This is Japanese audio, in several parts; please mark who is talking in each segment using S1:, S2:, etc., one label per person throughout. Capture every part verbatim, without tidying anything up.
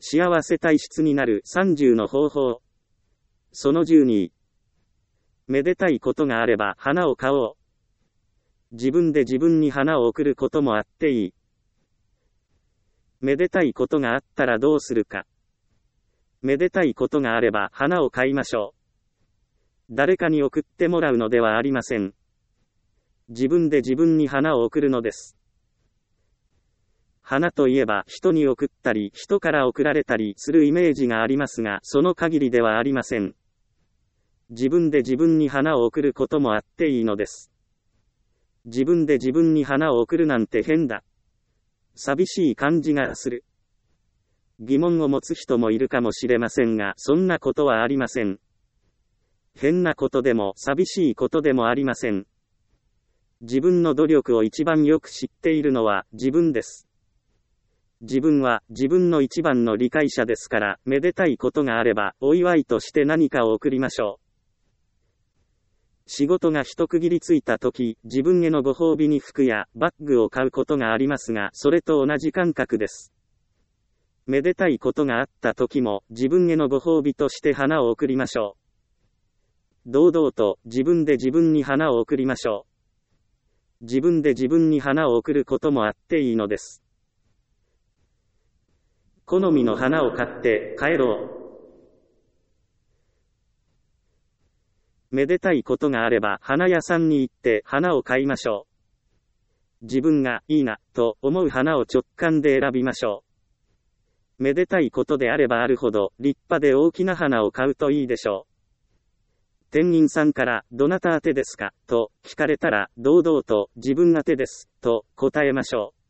S1: 幸せ体質になるさんじゅうの方法。そのじゅうに。めでたいことがあれば花を買おう。自分で自分に花を贈ることもあっていい。めでたいことがあったらどうするか。めでたいことがあれば花を買いましょう。誰かに贈ってもらうのではありません。自分で自分に花を贈るのです。花といえば人に贈ったり人から贈られたりするイメージがありますが、その限りではありません。自分で自分に花を贈ることもあっていいのです。自分で自分に花を贈るなんて変だ。寂しい感じがする。疑問を持つ人もいるかもしれませんが、そんなことはありません。変なことでも寂しいことでもありません。自分の努力を一番よく知っているのは自分です。自分は自分の一番の理解者ですから、めでたいことがあればお祝いとして何かを贈りましょう。仕事が一区切りついた時、自分へのご褒美に服やバッグを買うことがありますが、それと同じ感覚です。めでたいことがあった時も自分へのご褒美として花を贈りましょう。堂々と自分で自分に花を贈りましょう。自分で自分に花を贈ることもあっていいのです。好みの花を買って帰ろう。めでたいことがあれば花屋さんに行って花を買いましょう。自分がいいなと思う花を直感で選びましょう。めでたいことであればあるほど立派で大きな花を買うといいでしょう。店員さんからどなた宛てですかと聞かれたら堂々と自分宛てですと答えましょう。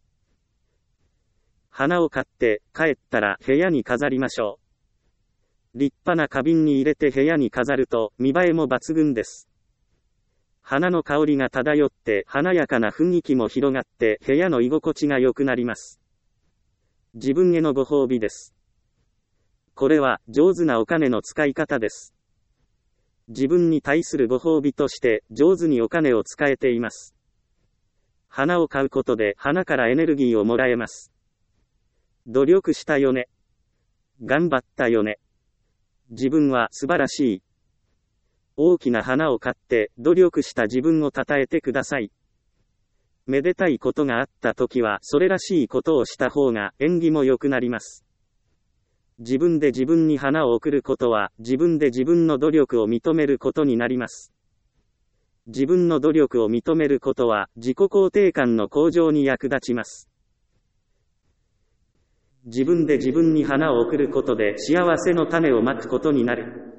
S1: 花を買って帰ったら部屋に飾りましょう。立派な花瓶に入れて部屋に飾ると見栄えも抜群です。花の香りが漂って華やかな雰囲気も広がって部屋の居心地が良くなります。自分へのご褒美です。これは上手なお金の使い方です。自分に対するご褒美として上手にお金を使えています。花を買うことで花からエネルギーをもらえます。努力したよね。頑張ったよね。自分は素晴らしい。大きな花を買って努力した自分を称えてください。めでたいことがあったときはそれらしいことをした方が縁起も良くなります。自分で自分に花を贈ることは自分で自分の努力を認めることになります。自分の努力を認めることは自己肯定感の向上に役立ちます。自分で自分に花を贈ることで幸せの種をまくことになる。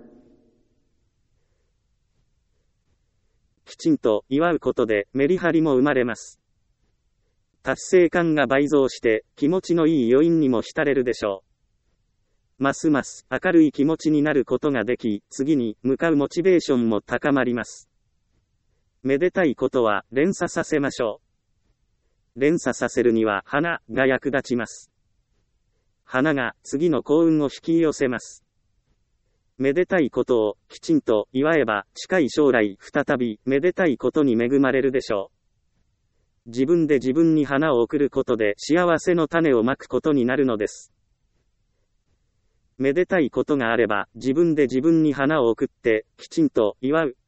S1: きちんと祝うことでメリハリも生まれます。達成感が倍増して気持ちのいい余韻にも浸れるでしょう。ますます明るい気持ちになることができ、次に向かうモチベーションも高まります。めでたいことは連鎖させましょう。連鎖させるには花が役立ちます。花が次の幸運を引き寄せます。めでたいことをきちんと祝えば近い将来再びめでたいことに恵まれるでしょう。自分で自分に花を贈ることで幸せの種をまくことになるのです。めでたいことがあれば自分で自分に花を贈ってきちんと祝う。